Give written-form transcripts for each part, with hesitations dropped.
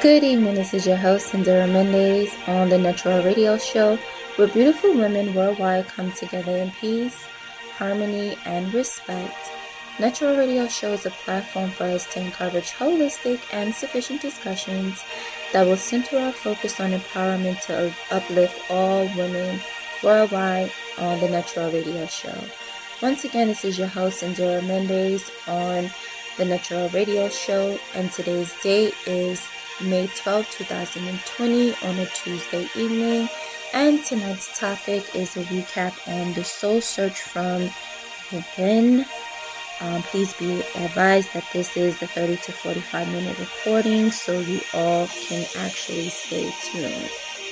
Good evening, this is your host, Indira Mendez, on the Natural Radio Show, where beautiful women worldwide come together in peace, harmony, and respect. Natural Radio Show is a platform for us to encourage holistic and sufficient discussions that will center our focus on empowerment to uplift all women worldwide on the Natural Radio Show. Once again, this is your host, Indira Mendez, on the Natural Radio Show, and today's date is May 12, 2020 on a Tuesday evening, and tonight's topic is a recap on the soul search from within. Please be advised that this is a 30 to 45 minute recording, so you all can actually stay tuned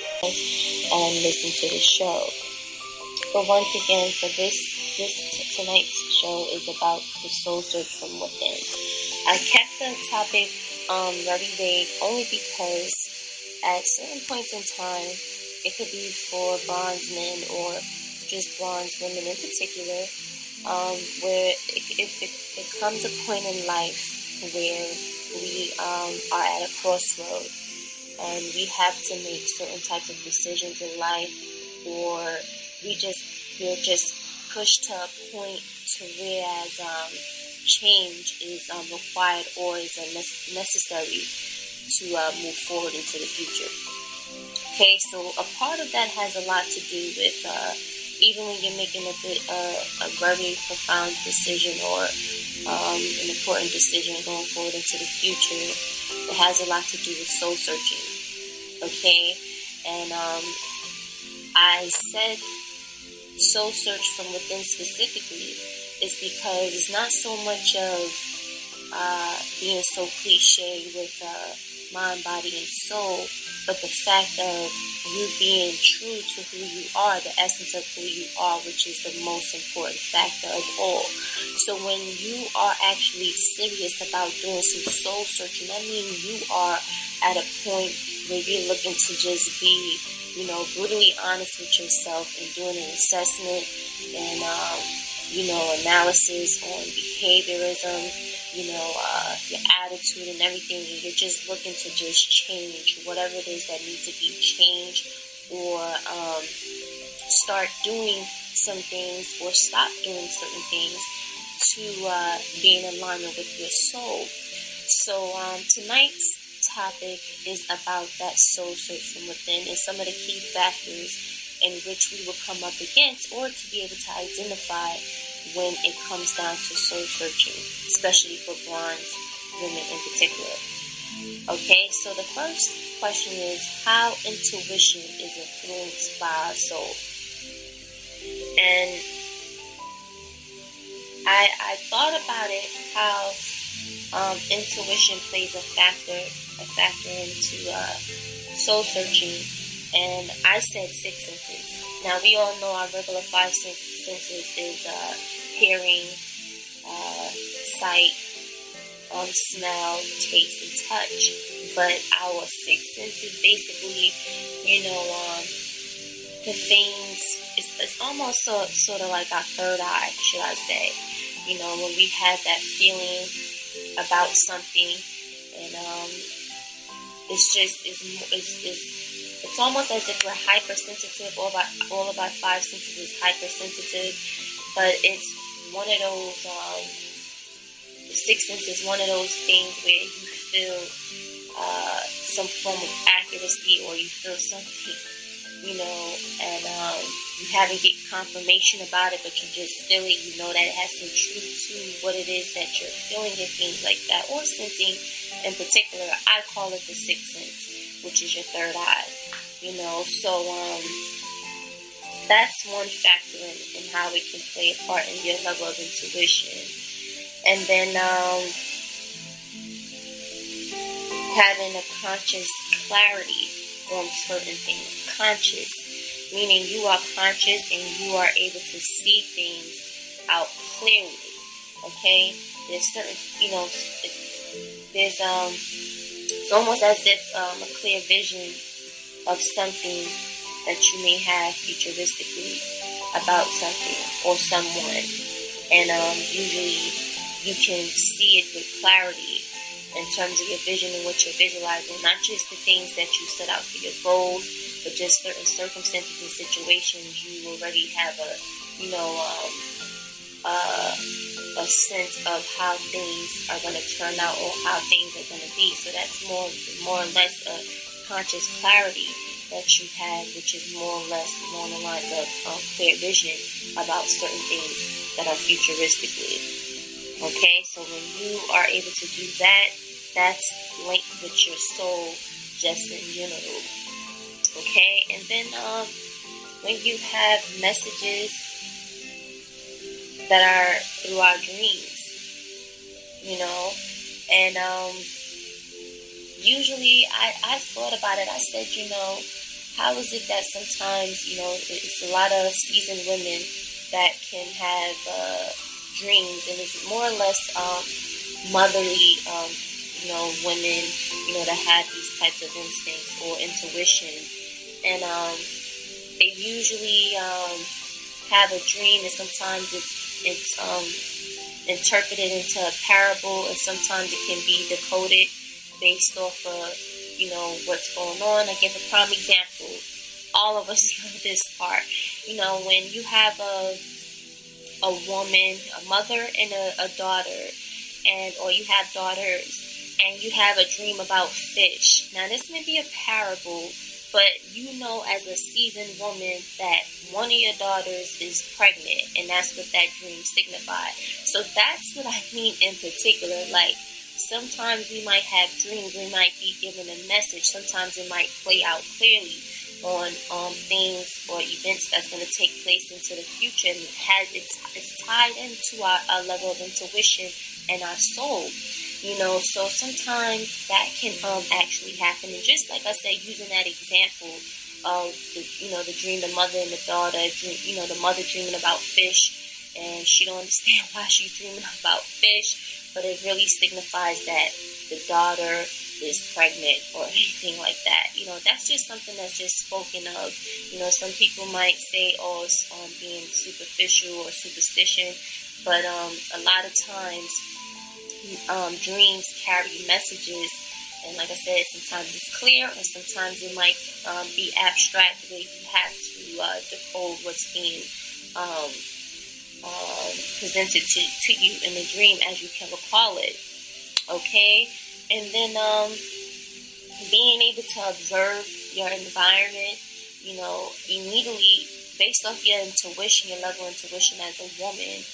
and listen to the show. But once again, for this tonight's show is about the soul search from within. I kept the topic very vague only because at certain points in time, it could be for bronze men or just bronze women in particular, where it comes a point in life where we are at a crossroad and we have to make certain types of decisions in life, or we're just pushed to a point to whereas change is required or is necessary to move forward into the future. Okay, so a part of that has a lot to do with even when you're making a very profound decision or an important decision going forward into the future, it has a lot to do with soul searching. Okay, and I said soul search from within specifically is because it's not so much of being so cliche with mind, body, and soul, but the fact of you being true to who you are, the essence of who you are, which is the most important factor of all. So when you are actually serious about doing some soul searching, that means you are at a point where you're looking to just be, brutally honest with yourself and doing an assessment and, analysis on behaviorism, your attitude and everything, and you're just looking to just change whatever it is that needs to be changed, or start doing some things or stop doing certain things to be in alignment with your soul. So tonight's topic is about that soul search from within and some of the key factors in which we will come up against, or to be able to identify when it comes down to soul searching, especially for bronze women in particular. Okay, so the first question is how intuition is influenced by our soul. And I thought about it, how intuition plays a factor into soul searching, and I said 6 senses. Now we all know our regular 5 senses is hearing, sight, smell, taste, and touch. But our 6 senses basically, the things, it's almost sort of like our third eye, should I say. When we have that feeling about something, and it's almost as if we're hypersensitive. All of our 5 senses is hypersensitive, but it's one of those, the 6 senses is one of those things where you feel some form of accuracy, or you feel something, and you haven't get confirmation about it, but you just feel it. You know that it has some truth to what it is that you're feeling and things like that, or sensing in particular. I call it the 6th sense, which is your third eye. So that's one factor in how it can play a part in your level of intuition. And then having a conscious clarity on certain things. Conscious, meaning you are conscious and you are able to see things out clearly. Okay? There's certain, there's it's almost as if a clear vision of something that you may have futuristically about something or someone, and usually you can see it with clarity in terms of your vision and what you're visualizing, not just the things that you set out for your goals, but just certain circumstances and situations. You already have a sense of how things are going to turn out or how things are going to be. So that's more or less a conscious clarity that you have, which is more or less along the lines of clear vision about certain things that are futuristically. Okay, so when you are able to do that, that's linked with your soul just in general. Okay, and then when you have messages that are through our dreams, and usually I thought about it. I said, how is it that sometimes, it's a lot of seasoned women that can have dreams, and it's more or less motherly, women, that have these types of instincts or intuition, and they usually have a dream, and sometimes it's interpreted into a parable, and sometimes it can be decoded based off of what's going on. I give a prime example. All of us know this part. When you have a woman, a mother and a daughter, or you have daughters, and you have a dream about fish. Now, this may be a parable, but as a seasoned woman that one of your daughters is pregnant, and that's what that dream signified. So that's what I mean in particular. Like, sometimes we might have dreams, we might be given a message, sometimes it might play out clearly on things or events that's going to take place into the future, and it's tied into our level of intuition and our soul. So sometimes that can actually happen. And just like I said, using that example of the dream, the mother and the daughter dream, the mother dreaming about fish, and she don't understand why she's dreaming about fish, but it really signifies that the daughter is pregnant or anything like that. That's just something that's just spoken of. Some people might say, oh, it's being superficial or superstition, but a lot of times dreams carry messages, and like I said, sometimes it's clear, and sometimes it might be abstract, where you have to decode what's being presented to you in the dream, as you can recall it. Okay, and then being able to observe your environment, immediately based off your intuition, your level of intuition as a woman.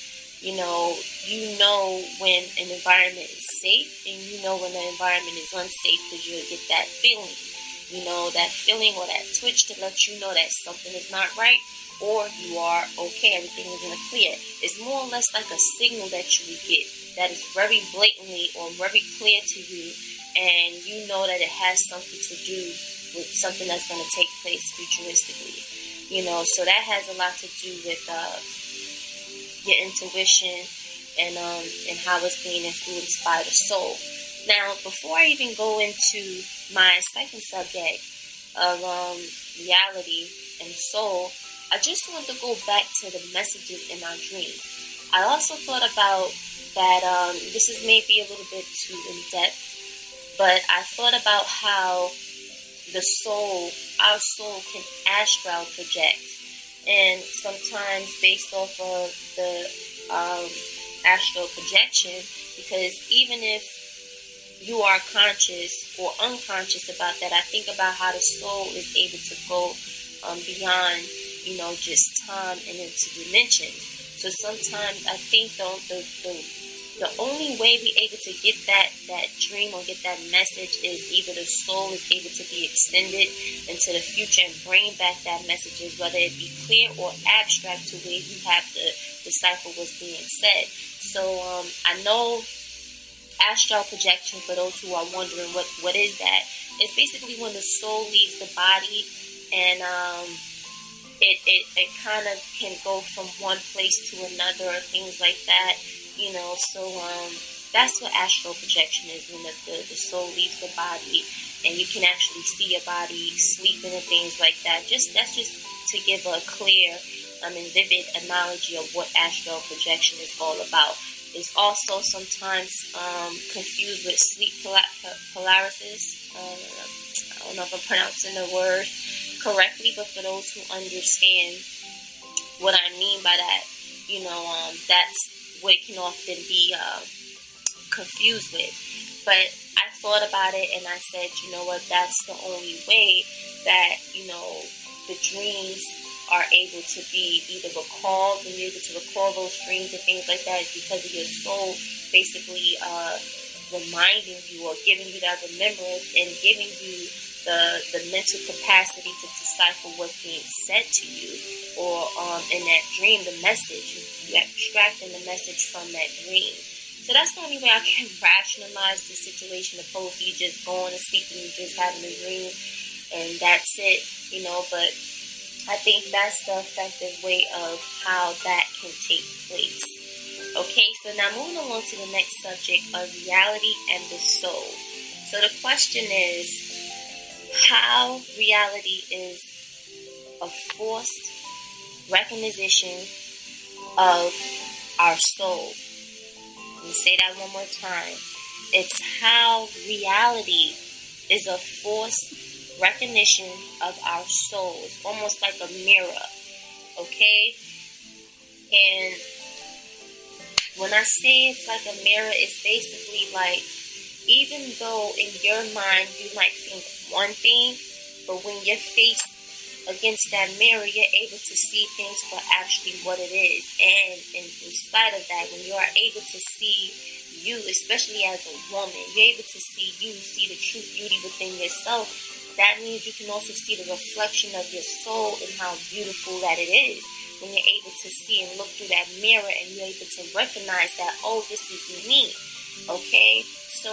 When an environment is safe, and when the environment is unsafe, because you'll get that feeling, that feeling or that twitch to let you know that something is not right, or you are okay, everything is in the clear. It's more or less like a signal that you would get that is very blatantly or very clear to you, and you know that it has something to do with something that's going to take place futuristically. So that has a lot to do with your intuition and how it's being influenced by the soul. Now, before I even go into my second subject of reality and soul, I just want to go back to the messages in our dreams. I also thought about that, this is maybe a little bit too in-depth, but I thought about how our soul can astral project. And sometimes based off of the astral projection, because even if you are conscious or unconscious about that, I think about how the soul is able to go beyond, just time and into dimensions. So sometimes I think the only way we're able to get that dream or get that message is either the soul is able to be extended into the future and bring back that messages, whether it be clear or abstract, to where you have to decipher what's being said. So I know astral projection, for those who are wondering what is that, it's basically when the soul leaves the body, and it kind of can go from one place to another or things like that. So that's what astral projection is, when the soul leaves the body, and you can actually see your body sleeping and things like that. That's just to give a clear and vivid analogy of what astral projection is all about. is also sometimes confused with sleep paralysis. I don't know if I'm pronouncing the word correctly, but for those who understand what I mean by that, that's what it can often be confused with. But I thought about it and I said, you know what, that's the only way that, the dreams are able to be either recalled, and you're able to recall those dreams and things like that, is because of your soul basically reminding you or giving you that remembrance and giving you the mental capacity to decipher what's being said to you, or in that dream, the message, you extracting the message from that dream. So that's the only way I can rationalize the situation, opposed to you just going to sleep and you just having a dream and that's it, but I think that's the effective way of how that can take place. Okay, so now moving along to the next subject of reality and the soul. So the question is, how reality is a forced recognition of our soul. Let me say that one more time. It's how reality is a forced recognition of our soul. It's almost like a mirror, okay? And when I say it's like a mirror, it's basically like, even though in your mind you might think one thing, but when you're faced against that mirror, you're able to see things for actually what it is. And in spite of that, when you are able to see you, especially as a woman, you're able to see you, see the true beauty within yourself. That means you can also see the reflection of your soul and how beautiful that it is. When you're able to see and look through that mirror and you're able to recognize that, oh, this is me. Okay? So,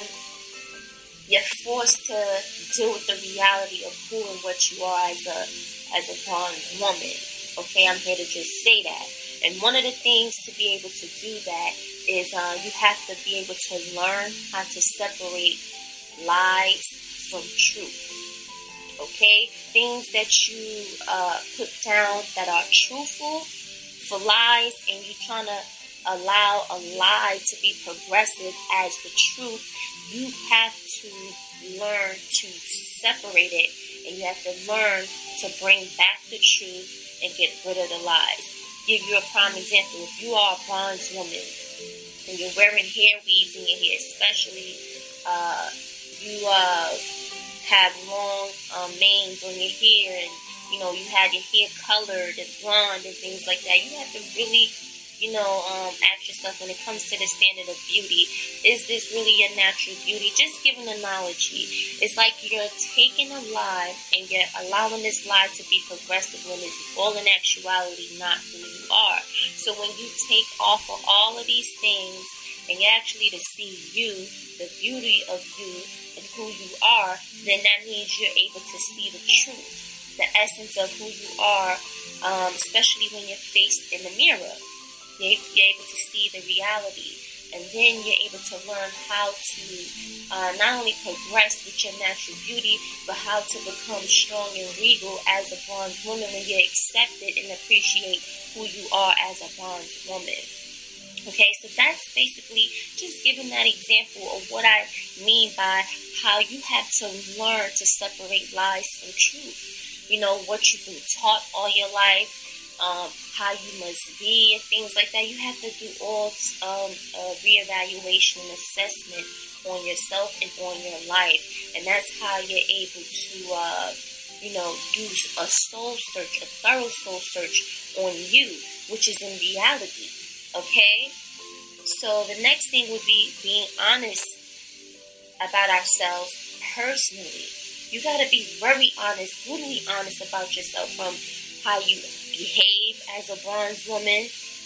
you're forced to deal with the reality of who and what you are as a bronze woman. Okay? I'm here to just say that. And one of the things to be able to do that is you have to be able to learn how to separate lies from truth. Okay? Things that you put down that are truthful for lies, and you're trying to allow a lie to be progressive as the truth, you have to learn to separate it, and you have to learn to bring back the truth and get rid of the lies. Give you a prime example. If you are a bronze woman and you're wearing hair weaves in your hair, especially you have long manes on your hair, and you had your hair colored and blonde and things like that, you have to really ask yourself, when it comes to the standard of beauty, is this really your natural beauty? Just give an analogy. It's like you're taking a lie and you're allowing this lie to be progressive when it's all in actuality not who you are. So when you take off of all of these things and you actually to see you, the beauty of you and who you are, then that means you're able to see the truth, the essence of who you are, especially when you're faced in the mirror. You're able to see the reality, and then you're able to learn how to not only progress with your natural beauty, but how to become strong and regal as a bronze woman when you accept it and appreciate who you are as a bronze woman. Okay, so that's basically just giving that example of what I mean by how you have to learn to separate lies from truth. What you've been taught all your life, how you must be and things like that. You have to do all reevaluation and assessment on yourself and on your life. And that's how you're able to, do a soul search, a thorough soul search on you, which is in reality. Okay? So the next thing would be being honest about ourselves personally. You got to be very honest, brutally honest about yourself, from how you behave as a bronze woman,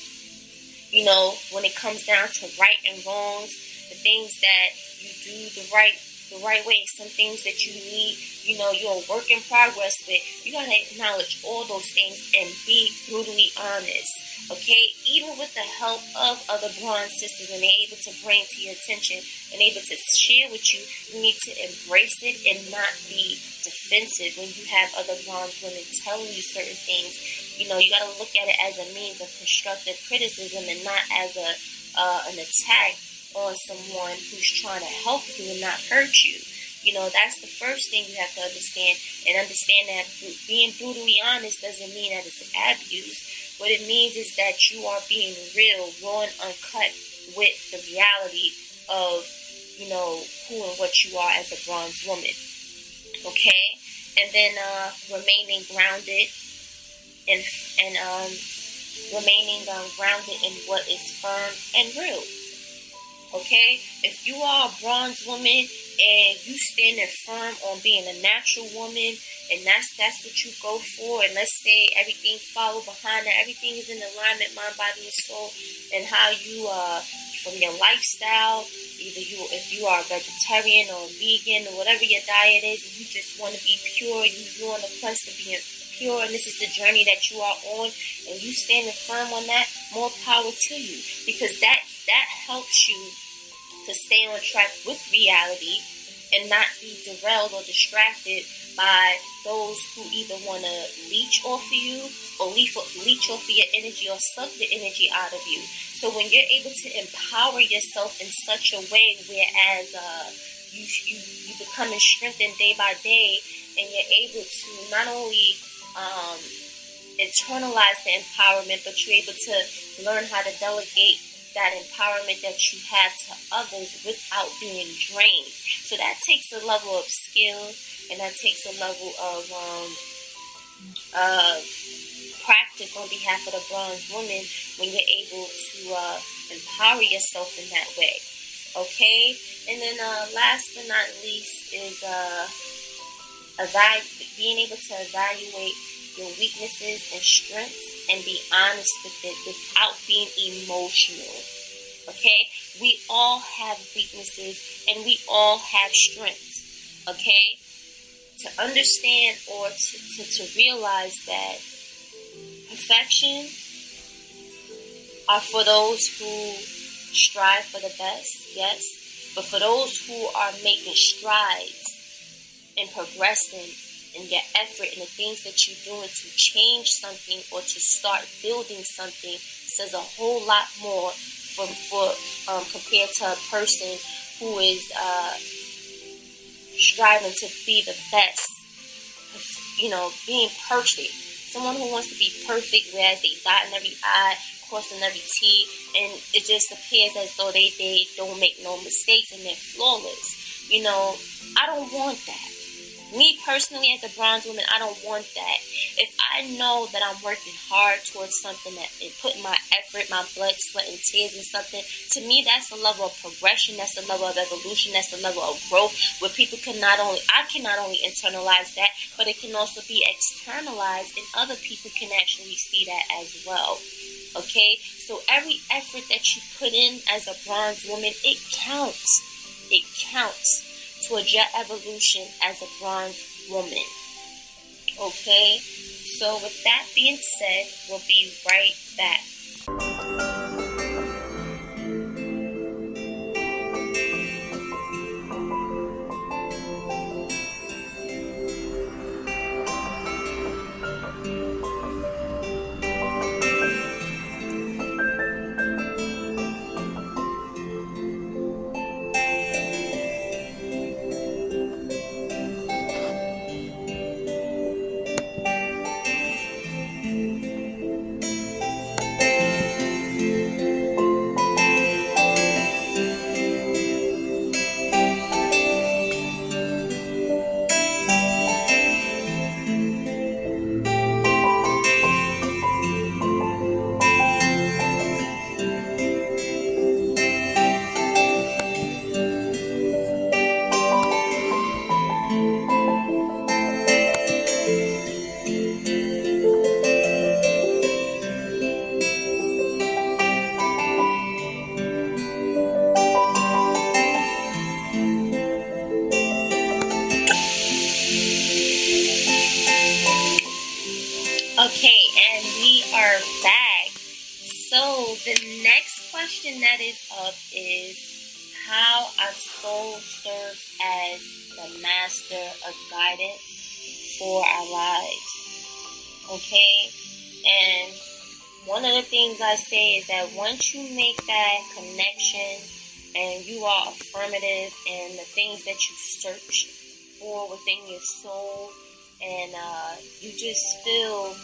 when it comes down to right and wrongs, the things that you do the right way, some things that you need, you're a work in progress with. You got to acknowledge all those things and be brutally honest, okay? Even with the help of other bronze sisters, and they're able to bring to your attention and able to share with you, you need to embrace it and not be defensive when you have other bronze women telling you certain things. You got to look at it as a means of constructive criticism and not as a an attack on someone who's trying to help you and not hurt you. That's the first thing you have to understand. And understand that being brutally honest doesn't mean that it's abuse. What it means is that you are being real, raw and uncut with the reality of, who and what you are as a bronze woman. Okay? And then remaining grounded and remaining grounded in what is firm and real. Okay? If you are a bronze woman and you standing firm on being a natural woman, and that's what you go for, and let's say everything follow behind that, everything is in alignment, mind, body, and soul, and how you from your lifestyle, if you are a vegetarian or vegan or whatever your diet is, and you just want to be pure, you're on the quest of being pure, and this is the journey that you are on, and you standing firm on that, more power to you, because that helps you to stay on track with reality and not be derailed or distracted by those who either want to leech off of you or leech off of your energy or suck the energy out of you. So when you're able to empower yourself in such a way whereas you becoming strengthened day by day, and you're able to not only internalize the empowerment, but you're able to learn how to delegate that empowerment that you have to others without being drained. So that takes a level of skill, and that takes a level of practice on behalf of the bronze woman when you're able to empower yourself in that way. Okay? And then last but not least is being able to evaluate your weaknesses and strengths and be honest with it without being emotional. Okay? We all have weaknesses and we all have strengths. Okay? To understand or to realize that perfection are for those who strive for the best, yes. But for those who are making strides and progressing in your effort and the things that you're doing to change something or to start building something, says a whole lot more compared to a person who is striving to be the best, being perfect. Someone who wants to be perfect, whereas they dotting every I, crossing every T, and it just appears as though they don't make no mistakes and they're flawless. I don't want that. Me personally, as a bronze woman, I don't want that. If I know that I'm working hard towards something and putting my effort, my blood, sweat, and tears in something, to me, that's a level of progression, that's a level of evolution, that's a level of growth, where people I can not only internalize that, but it can also be externalized, and other people can actually see that as well. Okay? So every effort that you put in as a bronze woman, it counts. It counts towards your evolution as a bronze woman. Okay? So with that being said, we'll be right back. Okay, and we are back. So the next question that is up is how our soul serves as the master of guidance for our lives. Okay, and one of the things I say is that once you make that connection and you are affirmative in the things that you search for within your soul, and you just feel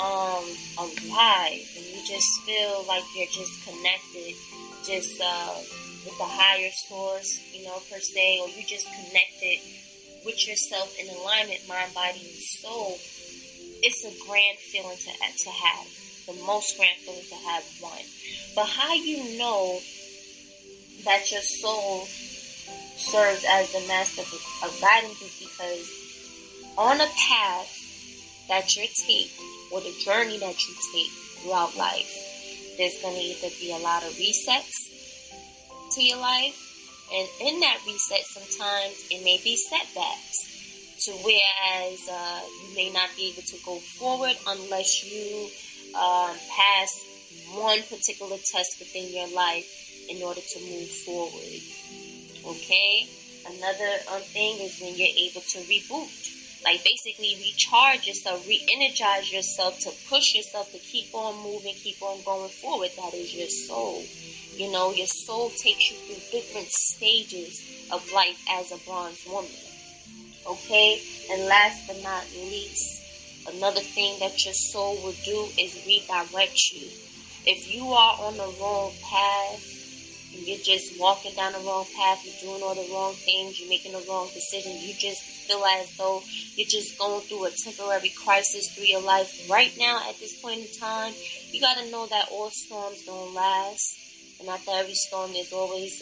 alive, and you just feel like you're just connected, just with the higher source, per se, or you just connected with yourself in alignment, mind, body, and soul. It's a grand feeling to have, the most grand feeling to have, one. But how you know that your soul serves as the master of guidance is because on a path that you take, or the journey that you take throughout life, there's going to either be a lot of resets to your life, and in that reset, sometimes it may be setbacks, to whereas you may not be able to go forward unless you pass one particular test within your life in order to move forward. Okay? Another thing is when you're able to reboot. Like basically recharge yourself, re-energize yourself, to push yourself to keep on moving, keep on going forward. That is your soul. Your soul takes you through different stages of life as a bronze woman. Okay? And last but not least, another thing that your soul will do is redirect you. If you are on the wrong path, and you're just walking down the wrong path, you're doing all the wrong things, you're making the wrong decisions, you just feel as though you're just going through a temporary crisis through your life right now at this point in time, you got to know that all storms don't last, and after every storm there's always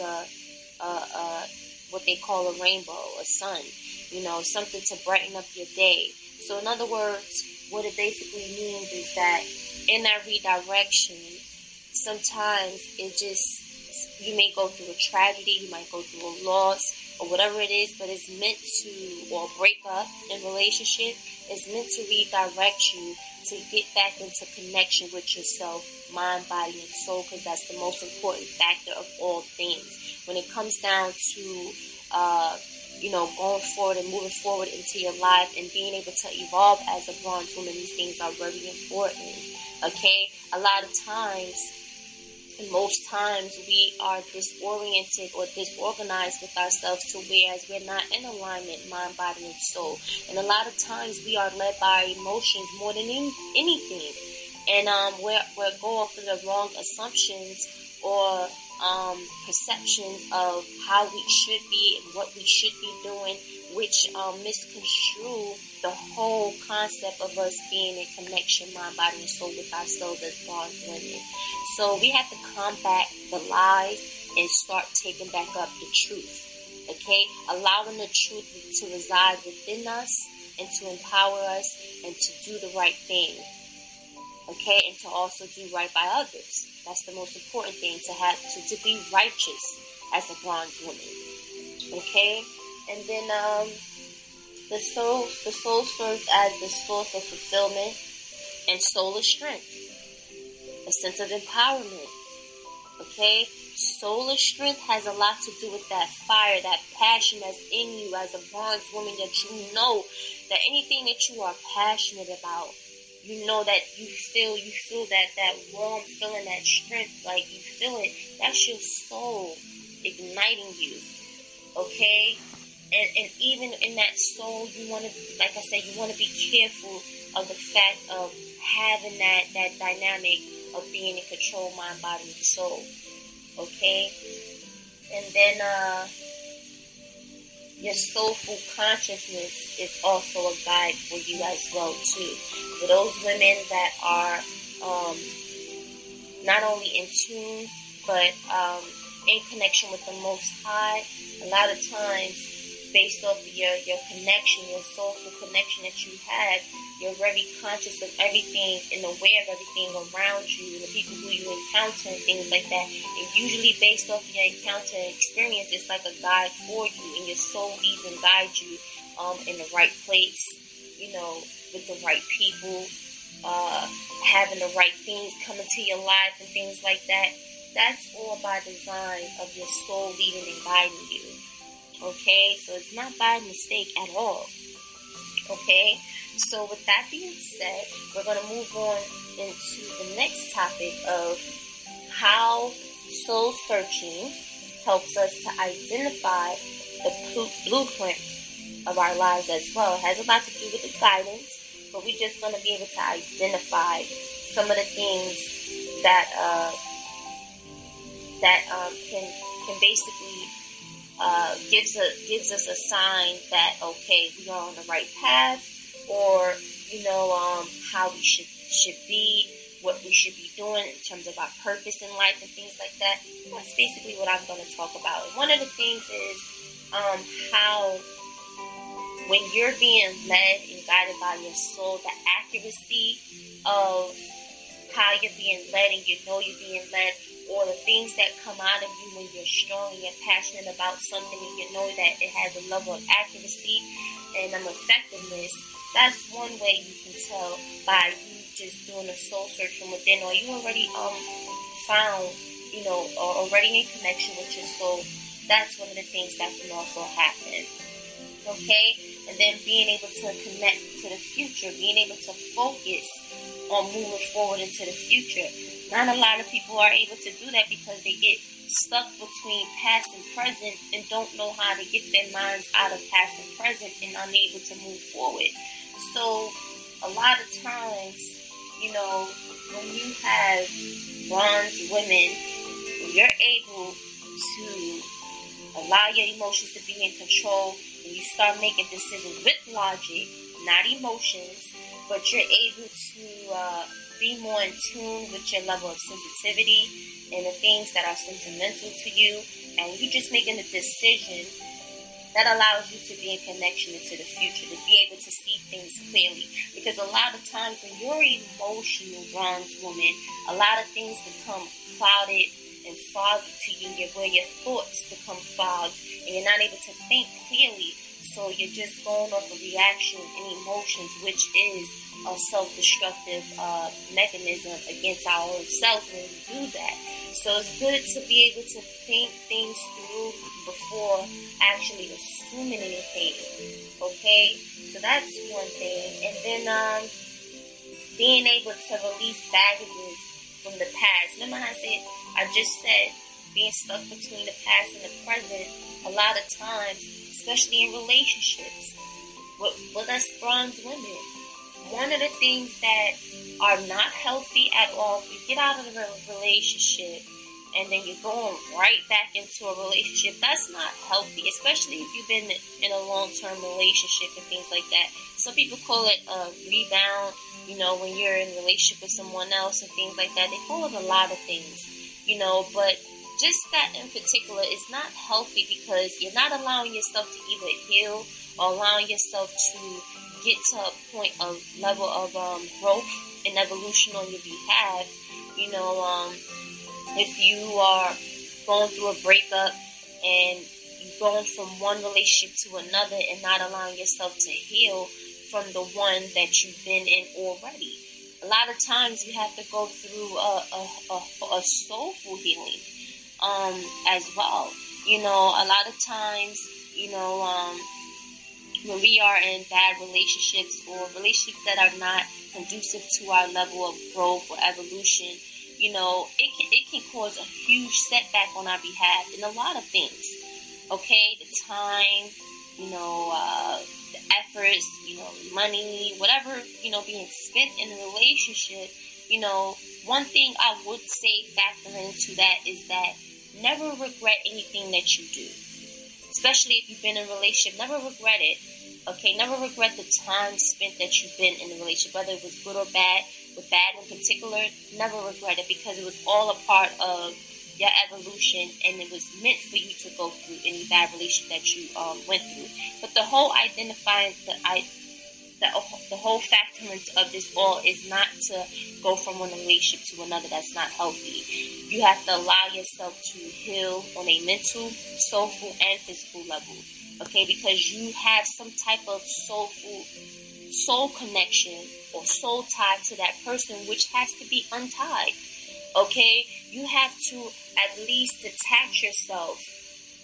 what they call a rainbow, a sun, something to brighten up your day. So in other words, what it basically means is that in that redirection, sometimes you may go through a tragedy, you might go through a loss, or whatever it is, but it's meant to, or break up in relationship, it's meant to redirect you to get back into connection with yourself, mind, body, and soul, because that's the most important factor of all things. When it comes down to, going forward and moving forward into your life and being able to evolve as a bronze woman, these things are very important, okay? A lot of times, and most times, we are disoriented or disorganized with ourselves to whereas we're not in alignment, mind, body, and soul. And a lot of times we are led by emotions more than anything. And we're go off of the wrong assumptions or perceptions of how we should be and what we should be doing, which misconstrue the whole concept of us being in connection, mind, body, and soul with ourselves as bronze women. So we have to combat the lies and start taking back up the truth. Okay? Allowing the truth to reside within us and to empower us and to do the right thing. Okay? And to also do right by others. That's the most important thing, to be righteous as a bronze woman. Okay? And then the soul serves as the source of fulfillment and soulless strength. A sense of empowerment. Okay? Soulless strength has a lot to do with that fire, that passion that's in you as a bronze woman, that you know that anything that you are passionate about, you know that you feel that warm feeling, that strength, like you feel it. That's your soul igniting you. Okay? And even in that soul, you want to, like I said, you want to be careful of the fact of having that dynamic of being in control, mind, body, and soul. Okay? And then your soulful consciousness is also a guide for you as well, too. For those women that are not only in tune, but in connection with the Most High, a lot of times, based off of your connection, your soulful connection that you have, you're very conscious of everything and aware of everything around you, the people who you encounter and things like that. And usually based off of your encounter and experience, it's like a guide for you, and your soul leads and guides you in the right place, with the right people, having the right things coming to your life and things like that. That's all by design of your soul leading and guiding you. Okay, so it's not by mistake at all. Okay, so with that being said, we're going to move on into the next topic of how soul searching helps us to identify the blueprint of our lives as well. It has a lot to do with the guidance, but we're just going to be able to identify some of the things that can basically gives us a sign that, okay, we are on the right path, or how we should be, what we should be doing in terms of our purpose in life and things like that. That's basically what I'm going to talk about. And one of the things is how when you're being led and guided by your soul, the accuracy of how you're being led and you're being led, or the things that come out of you when you're strong and you're passionate about something and you know that it has a level of accuracy and effectiveness. That's one way you can tell by you just doing a soul search from within, or you already found, or already in connection with your soul. That's one of the things that can also happen. Okay? And then being able to connect to the future, being able to focus on moving forward into the future. Not a lot of people are able to do that because they get stuck between past and present and don't know how to get their minds out of past and present and unable to move forward. So a lot of times, when you have bronze women, you're able to allow your emotions to be in control, and you start making decisions with logic, not emotions, but you're able to be more in tune with your level of sensitivity and the things that are sentimental to you, and you're just making a decision that allows you to be in connection into the future, to be able to see things clearly. Because a lot of times when you're an emotional bronze woman, a lot of things become clouded and foggy to you, where your thoughts become fogged and you're not able to think clearly. So you're just going off of reaction and emotions, which is a self-destructive mechanism against our own selves when we do that. So it's good to be able to think things through before actually assuming anything. Okay? So that's one thing. And then being able to release baggages from the past. Remember how I just said being stuck between the past and the present a lot of times, especially in relationships with us bronze women. One of the things that are not healthy at all, if you get out of the relationship and then you're going right back into a relationship, that's not healthy, especially if you've been in a long-term relationship and things like that. Some people call it a rebound, when you're in a relationship with someone else and things like that. They call it a lot of things, but just that in particular is not healthy because you're not allowing yourself to either heal or allowing yourself to get to a point of level of growth and evolution on your behalf. If you are going through a breakup and you're going from one relationship to another and not allowing yourself to heal from the one that you've been in already. A lot of times you have to go through a soulful healing as well. A lot of times, when we are in bad relationships or relationships that are not conducive to our level of growth or evolution, it can cause a huge setback on our behalf in a lot of things. Okay, the time, the efforts, money, whatever, being spent in a relationship. One thing I would say factor into that is that never regret anything that you do. Especially if you've been in a relationship, never regret it. Okay, never regret the time spent that you've been in the relationship, whether it was good or bad. With bad in particular, never regret it because it was all a part of your evolution and it was meant for you to go through any bad relationship that you went through. But the whole identifying, the whole factorance of this all is not to go from one relationship to another. That's not healthy. You have to allow yourself to heal on a mental, soulful, and physical level. Okay, because you have some type of soul connection or soul tie to that person, which has to be untied. Okay, you have to at least detach yourself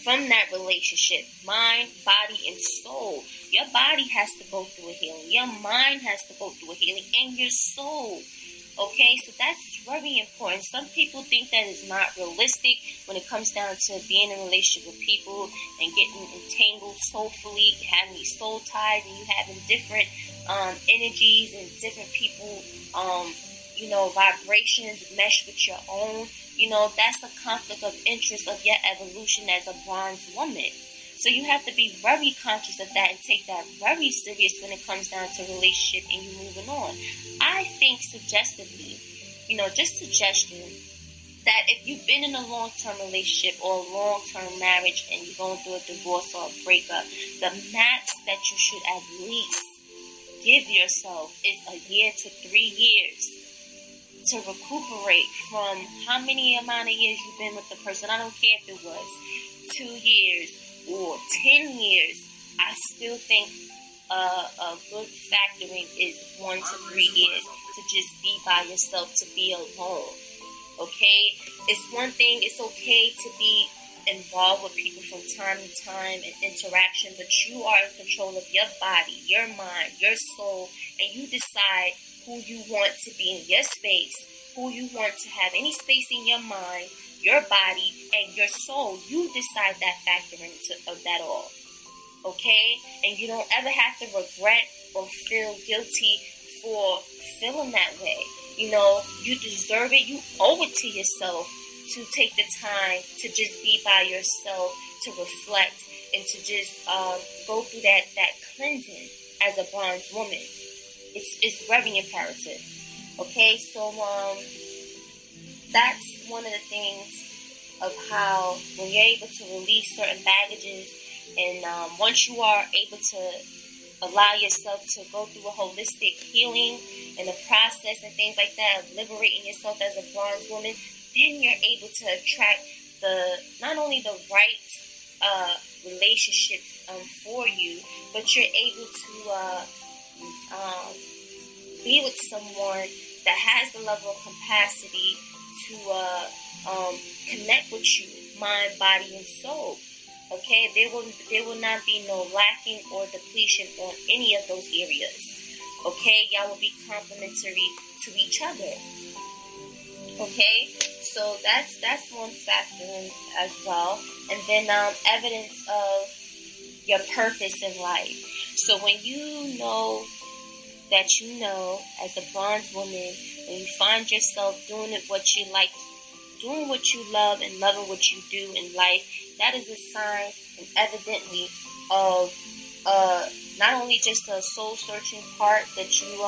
from that relationship, mind, body, and soul. Your body has to go through a healing. Your mind has to go through a healing, and your soul. Okay, so that's very important. Some people think that is not realistic when it comes down to being in a relationship with people and getting entangled soulfully, having these soul ties, and you having different energies and different people, vibrations mesh with your own. That's a conflict of interest of your evolution as a bronze woman. So you have to be very conscious of that and take that very serious when it comes down to relationship and you moving on. I think suggestively, just suggestion, that if you've been in a long-term relationship or a long-term marriage and you're going through a divorce or a breakup, the max that you should at least give yourself is a year to 3 years to recuperate from how many amount of years you've been with the person. I don't care if it was 2 years or 10 years. I still think a good factoring is 1 to 3 years to just be by yourself, to be alone. Okay? It's one thing, it's okay to be involved with people from time to time and interaction, but you are in control of your body, your mind, your soul, and you decide who you want to be in your space, who you want to have any space in your mind, your body, and your soul. You decide that factor of that all. Okay? And you don't ever have to regret or feel guilty for feeling that way. You deserve it. You owe it to yourself to take the time to just be by yourself, to reflect, and to just go through that cleansing as a bronze woman. It's very imperative. Okay, so that's one of the things of how when you're able to release certain baggages, and once you are able to allow yourself to go through a holistic healing and a process and things like that, liberating yourself as a bronze woman, then you're able to attract not only the right relationship for you, but you're able to be with someone that has the level of capacity to connect with you, mind, body, and soul. Okay, there will not be no lacking or depletion on any of those areas. Okay, y'all will be complementary to each other. Okay, so that's one factor as well. And then evidence of your purpose in life. So when you know that as a bronze woman, when you find yourself doing what you like, doing what you love, and loving what you do in life, that is a sign and evidently of not only just a soul searching part that you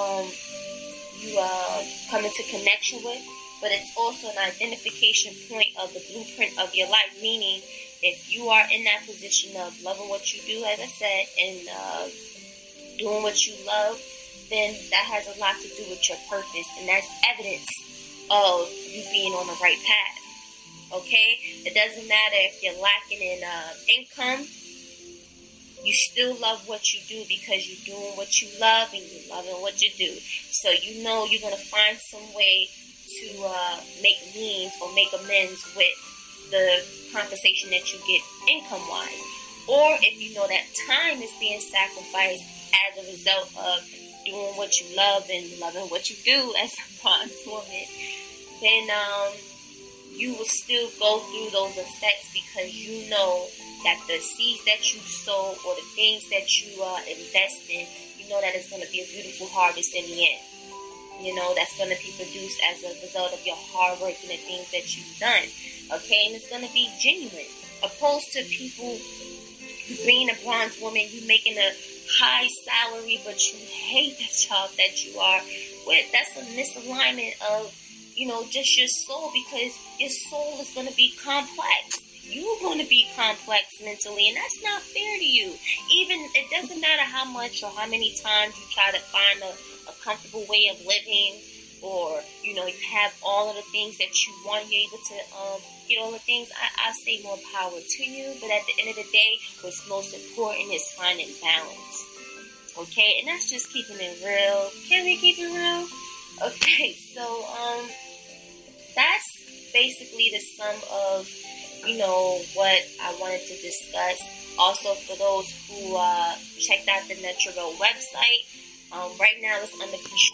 come into connection with, but it's also an identification point of the blueprint of your life. Meaning, if you are in that position of loving what you do, as I said, and doing what you love, then that has a lot to do with your purpose, and that's evidence of you being on the right path. Okay? It doesn't matter if you're lacking in income. You still love what you do because you're doing what you love and you're loving what you do. So you're going to find some way to make means or make amends with the compensation that you get income-wise. Or if you know that time is being sacrificed as a result of doing what you love and loving what you do as a bronze woman, then you will still go through those effects because you know that the seeds that you sow or the things that you invest in, you know that it's going to be a beautiful harvest in the end. That's going to be produced as a result of your hard work and the things that you've done. Okay, and it's going to be genuine. Opposed to people being a bronze woman, you making a high salary, but you hate the job that you are with. That's a misalignment of, just your soul, because your soul is going to be complex. You're going to be complex mentally, and that's not fair to you. Even, it doesn't matter how much or how many times you try to find a comfortable way of living, or, you have all of the things that you want, you're able to get all the things. I say more power to you, but at the end of the day, what's most important is finding balance. Okay, and that's just keeping it real. Can we keep it real? Okay, so that's basically the sum of what I wanted to discuss. Also, for those who checked out the Natural website, right now it's under construction.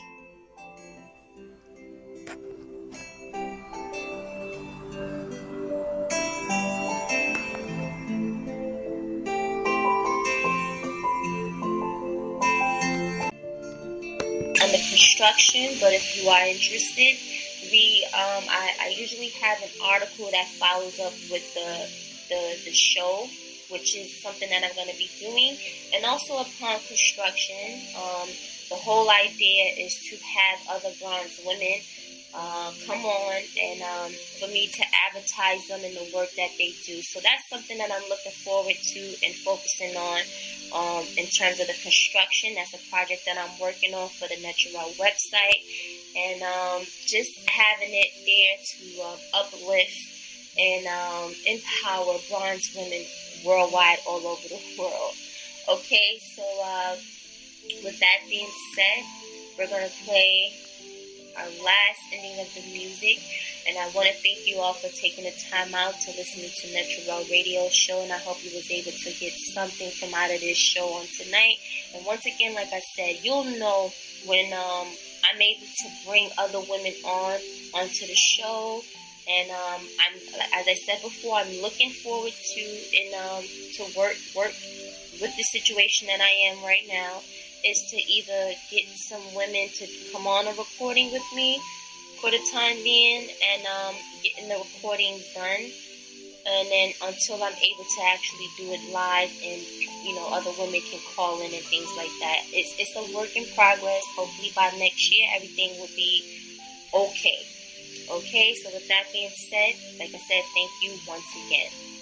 But if you are interested, I usually have an article that follows up with the show, which is something that I'm going to be doing. And also upon construction, the whole idea is to have other bronze women come on and for me to advertise them and the work that they do. So that's something that I'm looking forward to and focusing on in terms of the construction. That's a project that I'm working on for the Natural website, and just having it there to uplift and empower bronze women worldwide, all over the world. Okay, so with that being said, we're going to play our last ending of the music, and I want to thank you all for taking the time out to listen to Natural Radio Show, and I hope you was able to get something from out of this show on tonight. And once again, like I said, you'll know when I'm able to bring other women onto the show. And as I said before, I'm looking forward to work with the situation that I am right now, is to either get some women to come on a recording with me for the time being and getting the recordings done, and then until I'm able to actually do it live and other women can call in and things like that. It's a work in progress. Hopefully by next year everything will be okay. Okay, so with that being said, like I said, thank you once again.